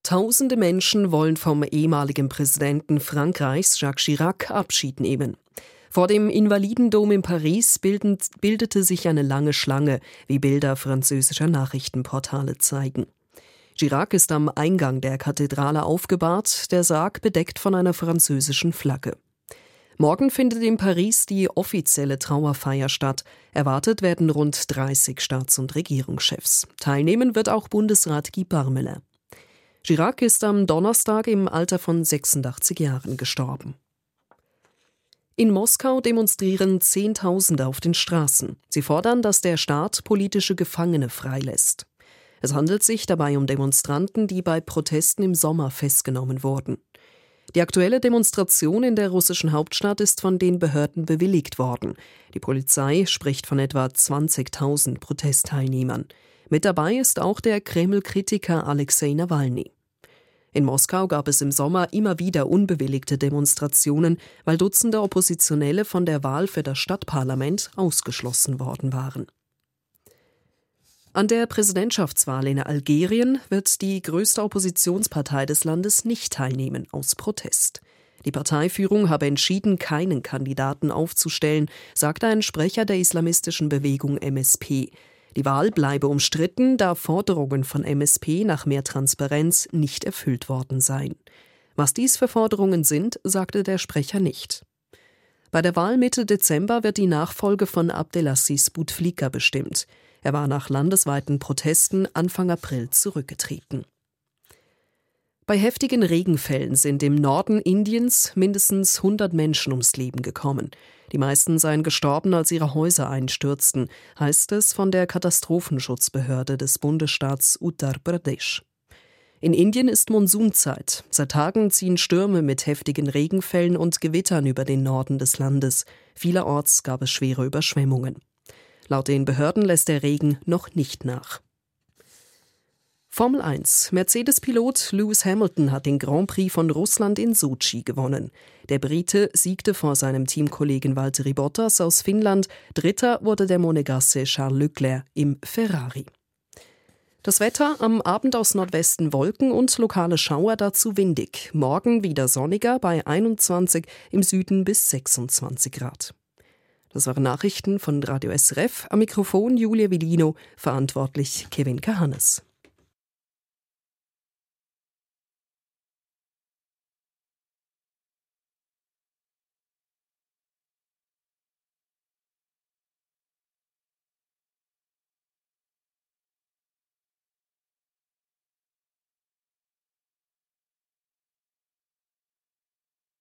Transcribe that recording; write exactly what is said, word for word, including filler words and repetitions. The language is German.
Tausende Menschen wollen vom ehemaligen Präsidenten Frankreichs Jacques Chirac Abschied nehmen. Vor dem Invalidendom in Paris bildend, bildete sich eine lange Schlange, wie Bilder französischer Nachrichtenportale zeigen. Chirac ist am Eingang der Kathedrale aufgebahrt, der Sarg bedeckt von einer französischen Flagge. Morgen findet in Paris die offizielle Trauerfeier statt. Erwartet werden rund dreißig Staats- und Regierungschefs. Teilnehmen wird auch Bundesrat Guy Parmelin. Chirac ist am Donnerstag im Alter von sechsundachtzig Jahren gestorben. In Moskau demonstrieren Zehntausende auf den Straßen. Sie fordern, dass der Staat politische Gefangene freilässt. Es handelt sich dabei um Demonstranten, die bei Protesten im Sommer festgenommen wurden. Die aktuelle Demonstration in der russischen Hauptstadt ist von den Behörden bewilligt worden. Die Polizei spricht von etwa zwanzigtausend Protestteilnehmern. Mit dabei ist auch der Kreml-Kritiker Alexei Nawalny. In Moskau gab es im Sommer immer wieder unbewilligte Demonstrationen, weil Dutzende Oppositionelle von der Wahl für das Stadtparlament ausgeschlossen worden waren. An der Präsidentschaftswahl in Algerien wird die größte Oppositionspartei des Landes nicht teilnehmen, aus Protest. Die Parteiführung habe entschieden, keinen Kandidaten aufzustellen, sagte ein Sprecher der islamistischen Bewegung M S P. Die Wahl bleibe umstritten, da Forderungen von M S P nach mehr Transparenz nicht erfüllt worden seien. Was dies für Forderungen sind, sagte der Sprecher nicht. Bei der Wahl Mitte Dezember wird die Nachfolge von Abdelaziz Bouteflika bestimmt. Er war nach landesweiten Protesten Anfang April zurückgetreten. Bei heftigen Regenfällen sind im Norden Indiens mindestens hundert Menschen ums Leben gekommen. Die meisten seien gestorben, als ihre Häuser einstürzten, heißt es von der Katastrophenschutzbehörde des Bundesstaats Uttar Pradesh. In Indien ist Monsunzeit. Seit Tagen ziehen Stürme mit heftigen Regenfällen und Gewittern über den Norden des Landes. Vielerorts gab es schwere Überschwemmungen. Laut den Behörden lässt der Regen noch nicht nach. Formel eins. Mercedes-Pilot Lewis Hamilton hat den Grand Prix von Russland in Sotschi gewonnen. Der Brite siegte vor seinem Teamkollegen Valtteri Bottas aus Finnland. Dritter wurde der Monegasse Charles Leclerc im Ferrari. Das Wetter: am Abend aus Nordwesten Wolken und lokale Schauer, dazu windig. Morgen wieder sonniger bei einundzwanzig, im Süden bis sechsundzwanzig Grad. Das waren Nachrichten von Radio S R F. Am Mikrofon Julia Villino, verantwortlich Kevin Kahannes.